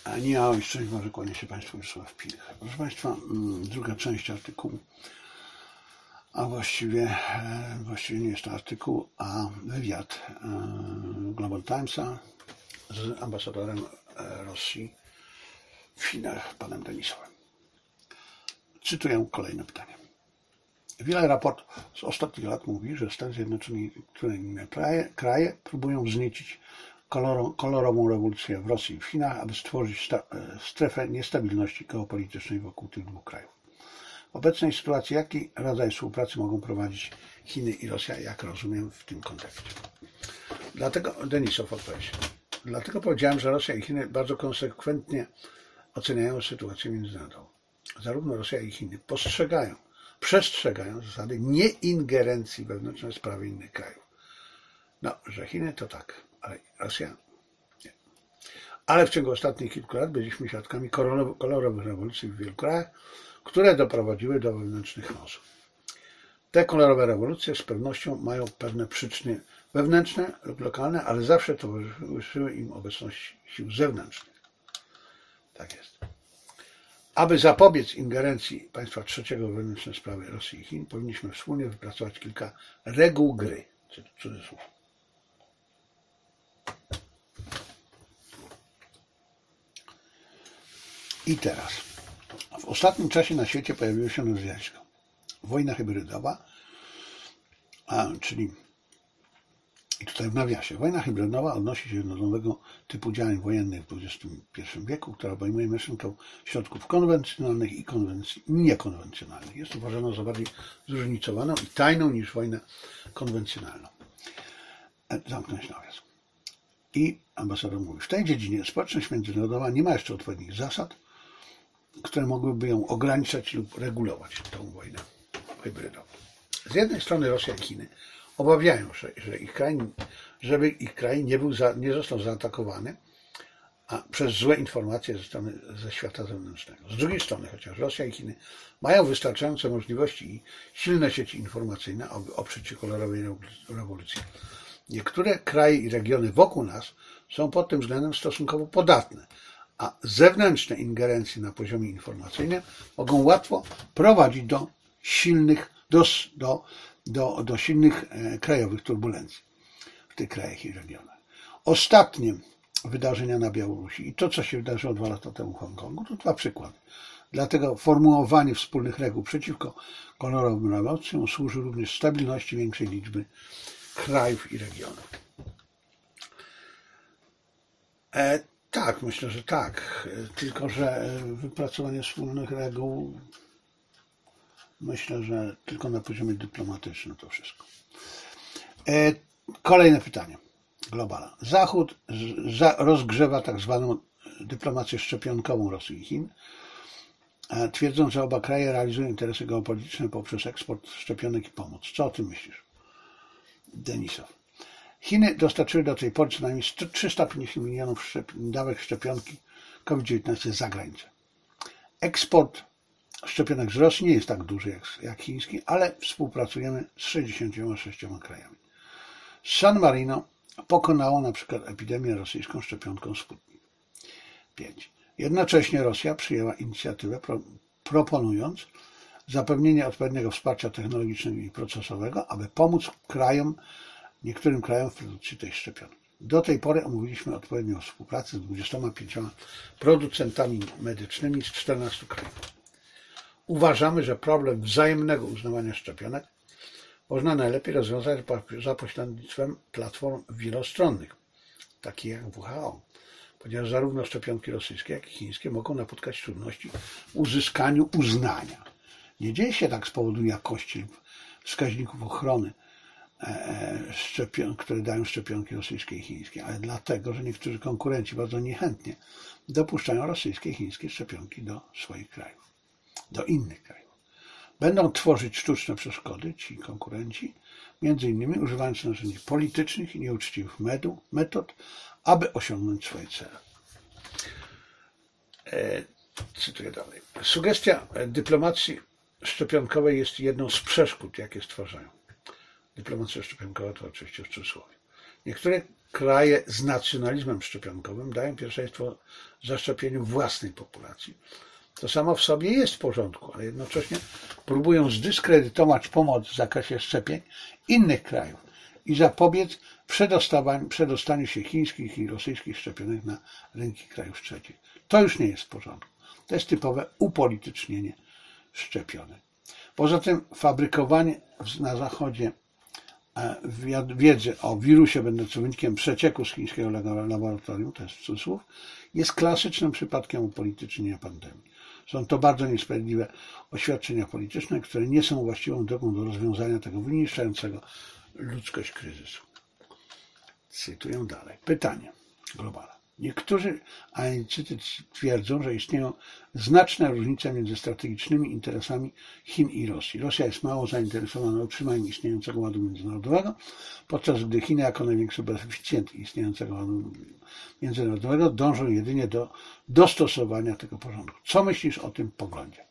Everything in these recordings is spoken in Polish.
Nie, szczęść Boże, kłania się Państwu Wiesław Pilch. Proszę Państwa, druga część artykułu, a właściwie nie jest to artykuł, a wywiad Global Timesa z ambasadorem Rosji w Chinach, panem Denisowem. Cytuję kolejne pytanie. Wiele raportów z ostatnich lat mówi, że Stany Zjednoczone i inne kraje próbują wzniecić kolorową rewolucję w Rosji i w Chinach, aby stworzyć strefę niestabilności geopolitycznej wokół tych dwóch krajów. W obecnej sytuacji jaki rodzaj współpracy mogą prowadzić Chiny i Rosja, jak rozumiem w tym kontekście? Denisow odpowiedź. Dlatego powiedziałem, że Rosja i Chiny bardzo konsekwentnie oceniają sytuację międzynarodową. Zarówno Rosja i Chiny przestrzegają zasady nieingerencji wewnętrzne sprawy innych krajów. No, że Chiny to tak, ale Rosja nie. Ale w ciągu ostatnich kilku lat byliśmy świadkami kolorowych rewolucji w wielu krajach, które doprowadziły do wewnętrznych chaosów. Te kolorowe rewolucje z pewnością mają pewne przyczyny wewnętrzne lub lokalne, ale zawsze towarzyszyły im obecność sił zewnętrznych. Tak jest. Aby zapobiec ingerencji państwa trzeciego w wewnętrzne sprawy Rosji i Chin, powinniśmy wspólnie wypracować kilka reguł gry. Cudzysłów. I teraz. W ostatnim czasie na świecie pojawiło się nowe zjawisko. Wojna hybrydowa, czyli i tutaj w nawiasie, wojna hybrydowa odnosi się do nowego typu działań wojennych w XXI wieku, która obejmuje maszynę środków konwencjonalnych i niekonwencjonalnych. Jest uważana za bardziej zróżnicowaną i tajną niż wojnę konwencjonalną. Zamknąć nawias. I ambasador mówi, w tej dziedzinie społeczność międzynarodowa nie ma jeszcze odpowiednich zasad, które mogłyby ją ograniczać lub regulować tą wojnę hybrydową. Z jednej strony Rosja i Chiny obawiają się, żeby ich kraj nie został zaatakowany przez złe informacje ze świata zewnętrznego. Z drugiej strony, chociaż Rosja i Chiny mają wystarczające możliwości i silne sieci informacyjne, aby oprzeć się kolorowej rewolucji, niektóre kraje i regiony wokół nas są pod tym względem stosunkowo podatne, a zewnętrzne ingerencje na poziomie informacyjnym mogą łatwo prowadzić do silnych krajowych turbulencji w tych krajach i regionach. Ostatnie wydarzenia na Białorusi i to, co się wydarzyło 2 lata temu w Hongkongu, to 2 przykłady. Dlatego formułowanie wspólnych reguł przeciwko kolorowym rewolucjom służy również stabilności większej liczby krajów i regionów. Tak, myślę, że tak. Tylko że wypracowanie wspólnych reguł, myślę, że tylko na poziomie dyplomatycznym to wszystko. Kolejne pytanie. Globala. Zachód rozgrzewa tak zwaną dyplomację szczepionkową Rosji i Chin, twierdząc, że oba kraje realizują interesy geopolityczne poprzez eksport szczepionek i pomoc. Co o tym myślisz? Denisow. Chiny dostarczyły do tej pory co najmniej 350 milionów dawek szczepionki COVID-19 za granicę. Eksport szczepionek z Rosji nie jest tak duży jak chiński, ale współpracujemy z 66 krajami. San Marino pokonało na przykład epidemię rosyjską szczepionką Sputnik 5. Jednocześnie Rosja przyjęła inicjatywę proponując zapewnienie odpowiedniego wsparcia technologicznego i procesowego, aby pomóc niektórym krajom w produkcji tej szczepionki. Do tej pory omówiliśmy odpowiednią współpracę z 25 producentami medycznymi z 14 krajów. Uważamy, że problem wzajemnego uznawania szczepionek można najlepiej rozwiązać za pośrednictwem platform wielostronnych, takich jak WHO, ponieważ zarówno szczepionki rosyjskie, jak i chińskie mogą napotkać trudności w uzyskaniu uznania. Nie dzieje się tak z powodu jakości lub wskaźników ochrony, które dają szczepionki rosyjskie i chińskie, ale dlatego, że niektórzy konkurenci bardzo niechętnie dopuszczają rosyjskie i chińskie szczepionki do swoich krajów, do innych krajów. Będą tworzyć sztuczne przeszkody ci konkurenci, między innymi używając narzędzi politycznych i nieuczciwych metod, aby osiągnąć swoje cele. Cytuję dalej. Sugestia dyplomacji szczepionkowej jest jedną z przeszkód, jakie stwarzają. Dyplomacja szczepionkowa to oczywiście w cudzysłowie. Niektóre kraje z nacjonalizmem szczepionkowym dają pierwszeństwo zaszczepieniu własnej populacji. To samo w sobie jest w porządku, ale jednocześnie próbują zdyskredytować pomoc w zakresie szczepień innych krajów i zapobiec przedostaniu się chińskich i rosyjskich szczepionek na rynki krajów trzecich. To już nie jest w porządku. To jest typowe upolitycznienie szczepionek. Poza tym fabrykowanie na Zachodzie wiedzy o wirusie będącym wynikiem przecieku z chińskiego laboratorium, to jest cudzysłów, jest klasycznym przypadkiem upolitycznienia pandemii. Są to bardzo niesprawiedliwe oświadczenia polityczne, które nie są właściwą drogą do rozwiązania tego wyniszczającego ludzkość kryzysu. Cytuję dalej. Pytanie globalne. Niektórzy analitycy twierdzą, że istnieją znaczne różnice między strategicznymi interesami Chin i Rosji. Rosja jest mało zainteresowana utrzymaniem istniejącego ładu międzynarodowego, podczas gdy Chiny jako największy beneficjent istniejącego ładu międzynarodowego dążą jedynie do dostosowania tego porządku. Co myślisz o tym poglądzie?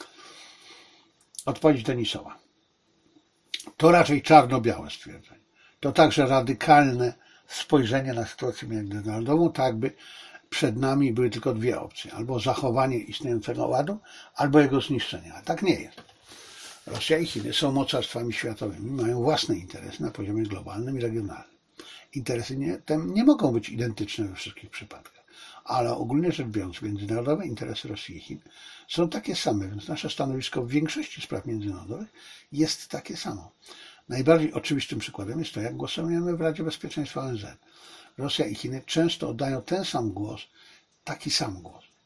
Odpowiedź Denisowa. To raczej czarno-białe stwierdzenie. To także radykalne spojrzenie na sytuację międzynarodową, tak by przed nami były tylko dwie opcje. Albo zachowanie istniejącego ładu, albo jego zniszczenie. A tak nie jest. Rosja i Chiny są mocarstwami światowymi, mają własne interesy na poziomie globalnym i regionalnym. Interesy te nie mogą być identyczne we wszystkich przypadkach, ale ogólnie rzecz biorąc, międzynarodowe interesy Rosji i Chin są takie same, więc nasze stanowisko w większości spraw międzynarodowych jest takie samo. Najbardziej oczywistym przykładem jest to, jak głosujemy w Radzie Bezpieczeństwa ONZ. Rosja i Chiny często oddają ten sam głos, taki sam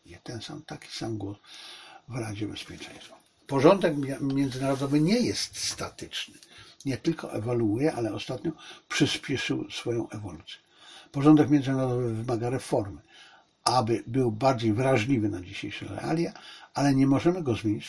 głos w Radzie Bezpieczeństwa. Porządek międzynarodowy nie jest statyczny. Nie tylko ewoluuje, ale ostatnio przyspieszył swoją ewolucję. Porządek międzynarodowy wymaga reformy, aby był bardziej wrażliwy na dzisiejsze realia, ale nie możemy go zmienić w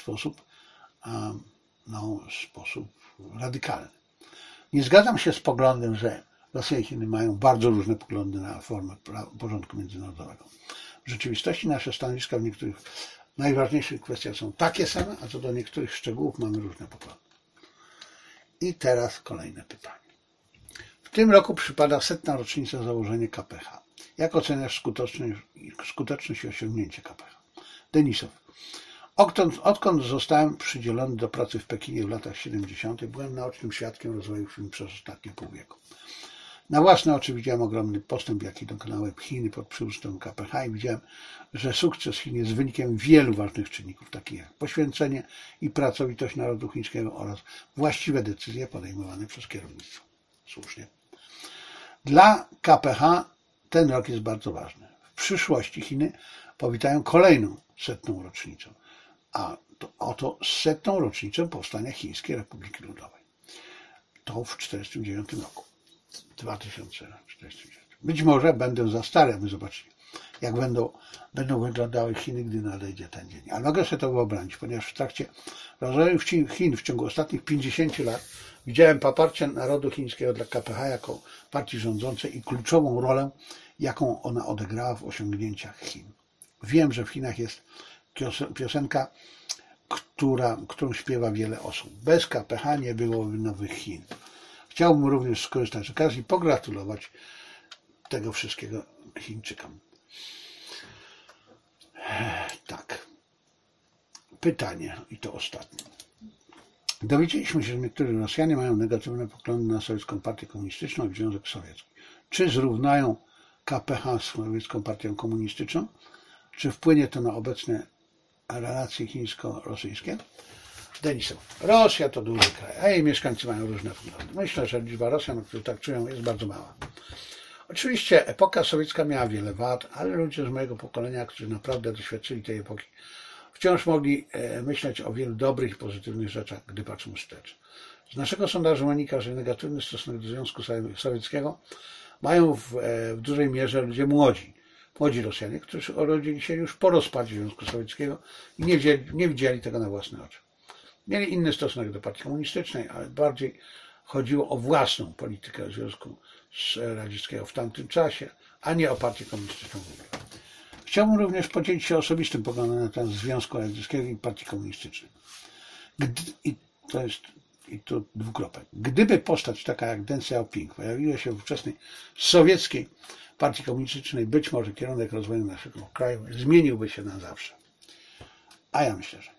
sposób radykalny. Nie zgadzam się z poglądem, że Rosja i Chiny mają bardzo różne poglądy na formę porządku międzynarodowego. W rzeczywistości nasze stanowiska w niektórych najważniejszych kwestiach są takie same, a co do niektórych szczegółów mamy różne poglądy. I teraz kolejne pytanie. W tym roku przypada 100. rocznica założenia KPH. Jak oceniasz skuteczność i osiągnięcie KPH? Denisow. Odkąd zostałem przydzielony do pracy w Pekinie w latach 70., byłem naocznym świadkiem rozwoju firm przez ostatnie pół wieku. Na własne oczy widziałem ogromny postęp, jaki dokonały Chiny pod przywództwem KPH i widziałem, że sukces Chin jest wynikiem wielu ważnych czynników, takich jak poświęcenie i pracowitość narodu chińskiego oraz właściwe decyzje podejmowane przez kierownictwo. Słusznie. Dla KPH ten rok jest bardzo ważny. W przyszłości Chiny powitają kolejną 100. rocznicę, a to oto 100. rocznicę powstania Chińskiej Republiki Ludowej. To w 1949 roku. 2049. Być może będę za stary, aby zobaczyć, jak będą wyglądały Chiny, gdy nadejdzie ten dzień. Ale mogę sobie to wyobrazić, ponieważ w trakcie rozwoju Chin w ciągu ostatnich 50 lat widziałem poparcie narodu chińskiego dla KPH jako partii rządzącej i kluczową rolę, jaką ona odegrała w osiągnięciach Chin. Wiem, że w Chinach jest piosenka, którą śpiewa wiele osób. Bez KPH nie byłoby nowych Chin. Chciałbym również skorzystać z okazji i pogratulować tego wszystkiego Chińczykom. Tak. Pytanie, i to ostatnie. Dowiedzieliśmy się, że niektórzy Rosjanie mają negatywne poglądy na sowiecką partię komunistyczną i Związek Sowiecki. Czy zrównają KPH z sowiecką partią komunistyczną? Czy wpłynie to na obecne relacje chińsko-rosyjskie? Denisow. Rosja to duży kraj, a jej mieszkańcy mają różne poglądy. Myślę, że liczba Rosjan, którzy tak czują, jest bardzo mała. Oczywiście epoka sowiecka miała wiele wad, ale ludzie z mojego pokolenia, którzy naprawdę doświadczyli tej epoki, wciąż mogli myśleć o wielu dobrych i pozytywnych rzeczach, gdy patrzą wstecz. Z naszego sondażu wynika, że negatywny stosunek do Związku Sowieckiego mają w dużej mierze ludzie młodzi Rosjanie, którzy urodzili się już po rozpadzie Związku Sowieckiego i nie widzieli tego na własne oczy. Mieli inny stosunek do partii komunistycznej, ale bardziej chodziło o własną politykę Związku Radzieckiego w tamtym czasie, a nie o partię komunistyczną w ogóle. Chciałbym również podzielić się osobistym poglądem na temat Związku Radzieckiego i partii komunistycznej. I to jest i tu dwukropek. Gdyby postać taka jak Deng Xiaoping pojawiła się w ówczesnej sowieckiej partii komunistycznej, być może kierunek rozwoju naszego kraju zmieniłby się na zawsze. A ja myślę, że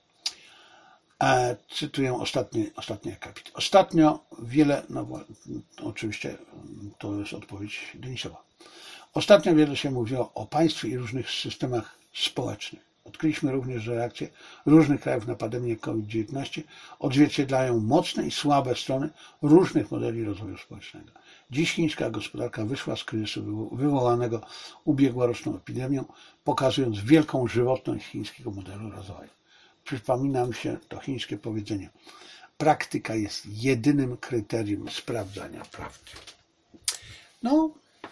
cytuję ostatni akapit. Ostatnio wiele, oczywiście to jest odpowiedź Denisowa. Ostatnio wiele się mówiło o państwie i różnych systemach społecznych. Odkryliśmy również, że reakcje różnych krajów na pandemię COVID-19 odzwierciedlają mocne i słabe strony różnych modeli rozwoju społecznego. Dziś chińska gospodarka wyszła z kryzysu wywołanego ubiegłoroczną epidemią, pokazując wielką żywotność chińskiego modelu rozwoju. Przypomina mi się to chińskie powiedzenie: praktyka jest jedynym kryterium sprawdzania prawdy. No,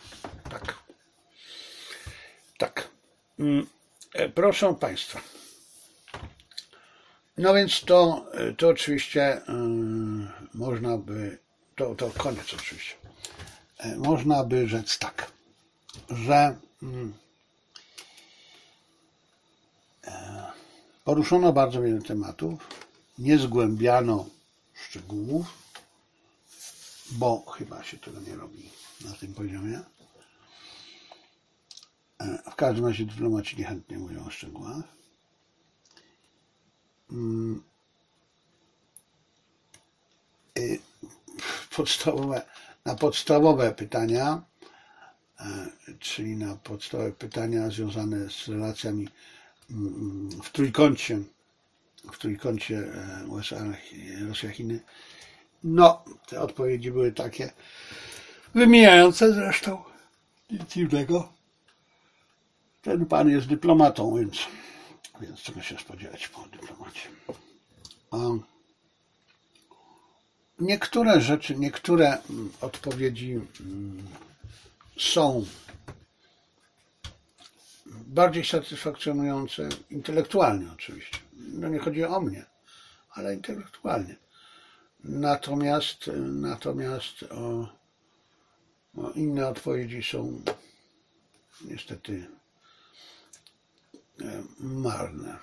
tak. Proszę Państwa. No więc to oczywiście można by, to koniec oczywiście. Można by rzec tak, że poruszono bardzo wiele tematów, nie zgłębiano szczegółów, bo chyba się tego nie robi na tym poziomie. W każdym razie dyplomaci niechętnie mówią o szczegółach. Na podstawowe pytania, czyli na podstawowe pytania związane z relacjami w trójkącie USA, Rosja, Chiny, no te odpowiedzi były takie wymijające zresztą, nic dziwnego. Ten pan jest dyplomatą, więc czego się spodziewać po dyplomacie. Niektóre rzeczy, niektóre odpowiedzi są bardziej satysfakcjonujące intelektualnie oczywiście. No nie chodzi o mnie, ale intelektualnie. Natomiast inne odpowiedzi są niestety marne.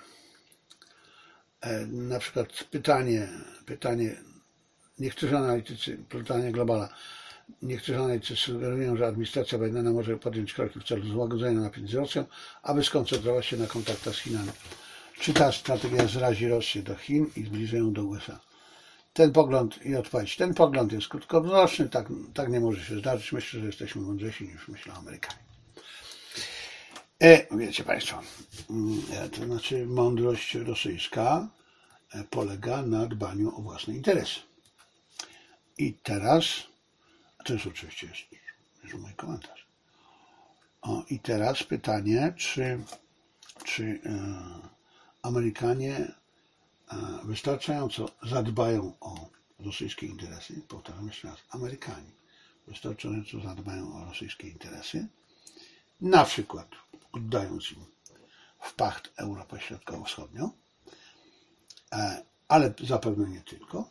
Na przykład pytanie niektórzy analitycy, pytanie Globala, niektórzy analitycy sugerują, że administracja Bidena może podjąć kroki w celu złagodzenia napięć z Rosją, aby skoncentrować się na kontaktach z Chinami. Czy ta strategia zrazi Rosję do Chin i zbliży ją do USA? Ten pogląd jest krótkowzroczny, tak nie może się zdarzyć. Myślę, że jesteśmy mądrzejsi niż myślą Amerykanie. Wiecie Państwo, to znaczy mądrość rosyjska polega na dbaniu o własne interesy. I teraz, to jest oczywiście już mój komentarz. I teraz pytanie, czy Amerykanie wystarczająco zadbają o rosyjskie interesy? Powtarzam jeszcze raz, Amerykanie wystarczająco zadbają o rosyjskie interesy, na przykład oddając im w pacht Europę Środkowo-Wschodnią, ale zapewne nie tylko.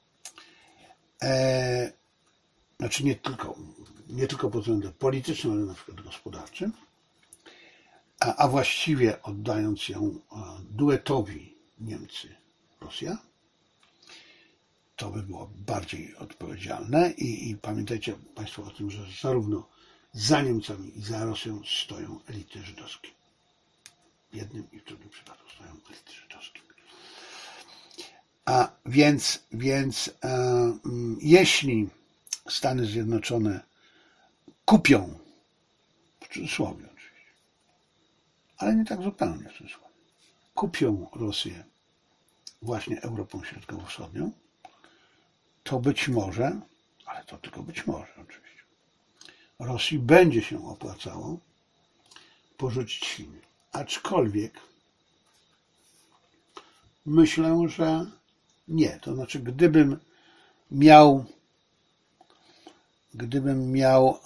Znaczy nie tylko pod względem politycznym, ale na przykład gospodarczym, a właściwie oddając ją duetowi Niemcy-Rosja, to by było bardziej odpowiedzialne i pamiętajcie Państwo o tym, że zarówno za Niemcami i za Rosją stoją elity żydowskie. W jednym i w drugim przypadku stoją elity żydowskie. A więc jeśli Stany Zjednoczone kupią, w cudzysłowie oczywiście, ale nie tak zupełnie w cudzysłowie, kupią Rosję właśnie Europą Środkowo-Wschodnią, to być może, ale to tylko być może oczywiście, Rosji będzie się opłacało porzucić Chiny. Aczkolwiek myślę, że nie. To znaczy, gdybym miał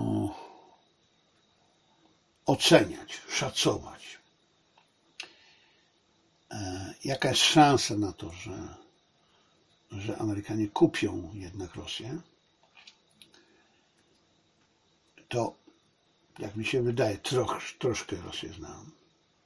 oceniać, szacować, jaka jest szansa na to, że Amerykanie kupią jednak Rosję, to jak mi się wydaje, troszkę Rosję znam,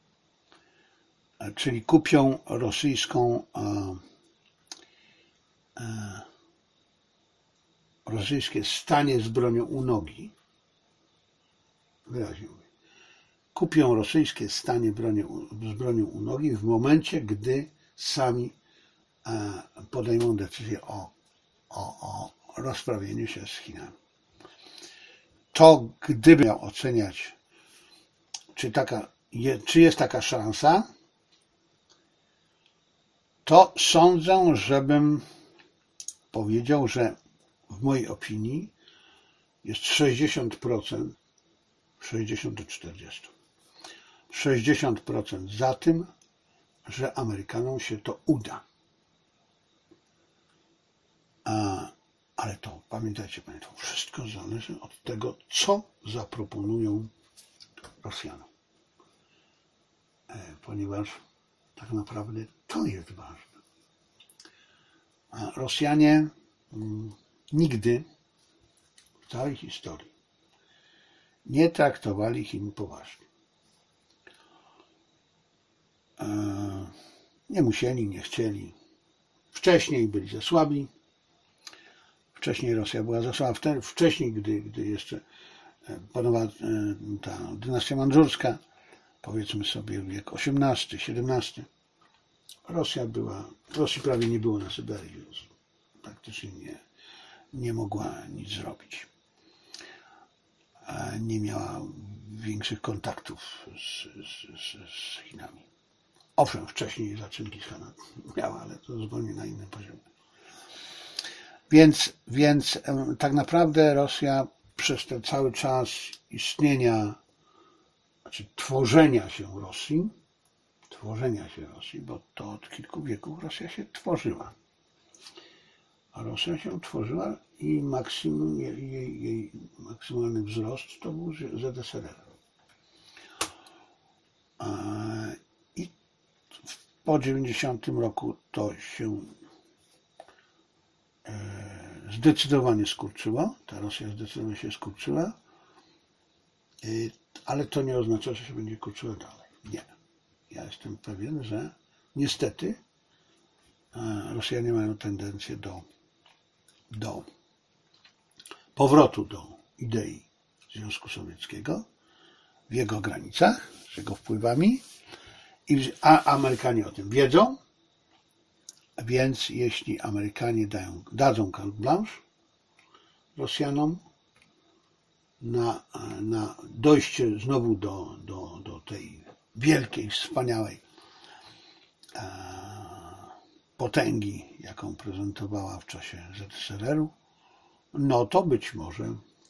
czyli kupią rosyjską rosyjskie stanie z bronią u nogi, wyraźnie mówię, kupią rosyjskie stanie z bronią u nogi w momencie, gdy sami podejmą decyzję o rozprawieniu się z Chinami. To gdyby miał oceniać, czy jest taka szansa, to sądzę, żebym powiedział, że w mojej opinii jest 60%, 60 do 40. 60% za tym, że Amerykanom się to uda. Ale to, pamiętajcie, wszystko zależy od tego, co zaproponują Rosjanom. Ponieważ tak naprawdę to jest ważne. Rosjanie nigdy w całej historii nie traktowali Chin poważnie. Nie musieli, nie chcieli. Wcześniej byli za słabi. Wcześniej Rosja była za słaba. Wcześniej, gdy jeszcze panowała ta dynastia mandżurska, powiedzmy sobie wiek XVIII, XVII, Rosji prawie nie było na Syberii, więc praktycznie nie mogła nic zrobić. Nie miała większych kontaktów z Chinami. Owszem, wcześniej za Chingis-Khana miała, ale to zupełnie na innym poziomie. Więc tak naprawdę Rosja przez ten cały czas istnienia, znaczy tworzenia się Rosji, bo to od kilku wieków Rosja się tworzyła. A Rosja się tworzyła i jej maksymalny wzrost to był ZSRR. I po 90 roku to się zdecydowanie skurczyło. Ta Rosja zdecydowanie się skurczyła, ale to nie oznacza, że się będzie kurczyła dalej. Nie. Ja jestem pewien, że niestety Rosjanie mają tendencję do powrotu do idei Związku Sowieckiego w jego granicach, z jego wpływami, a Amerykanie o tym wiedzą, więc jeśli Amerykanie dadzą carte blanche Rosjanom na dojście znowu do tej wielkiej, wspaniałej potęgi, jaką prezentowała w czasie ZSRR-u, no to być może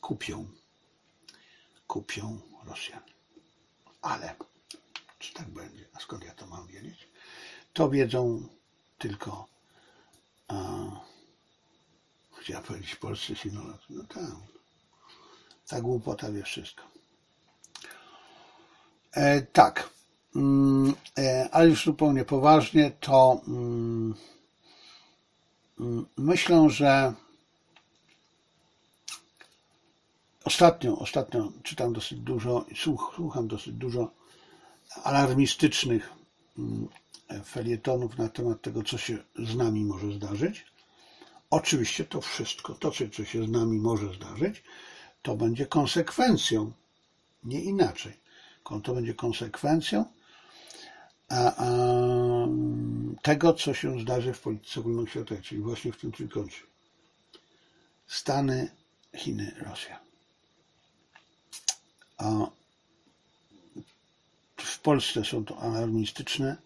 kupią Rosjanie. Ale czy tak będzie? A skąd ja to mam wiedzieć? To wiedzą tylko chciałem powiedzieć polscy sinolodzy. No tak. Ta głupota wie wszystko. Tak. Ale już zupełnie poważnie, to myślę, że ostatnio czytam dosyć dużo i słucham dosyć dużo alarmistycznych felietonów na temat tego, co się z nami może zdarzyć. Oczywiście to wszystko, to co się z nami może zdarzyć, to będzie konsekwencją, nie inaczej. To będzie konsekwencją tego, co się zdarzy w polityce ogólnoświatowej, czyli właśnie w tym trójkącie. Stany, Chiny, Rosja. W Polsce są to alarmistyczne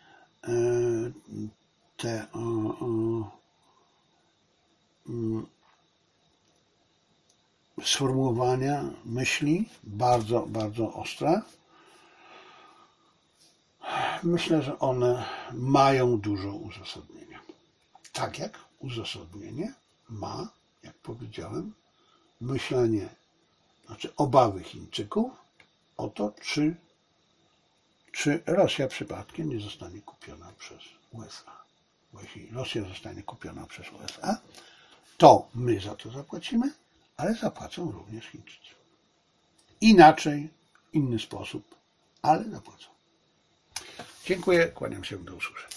te sformułowania, myśli, bardzo, bardzo ostre. Myślę, że one mają dużo uzasadnienia. Tak jak uzasadnienie ma, jak powiedziałem, myślenie, znaczy obawy Chińczyków o to, czy Rosja przypadkiem nie zostanie kupiona przez USA. Bo jeśli Rosja zostanie kupiona przez USA, to my za to zapłacimy, ale zapłacą również Chińczycy. Inaczej, inny sposób, ale zapłacą. Dziękuję, kłaniam się, do usłyszenia.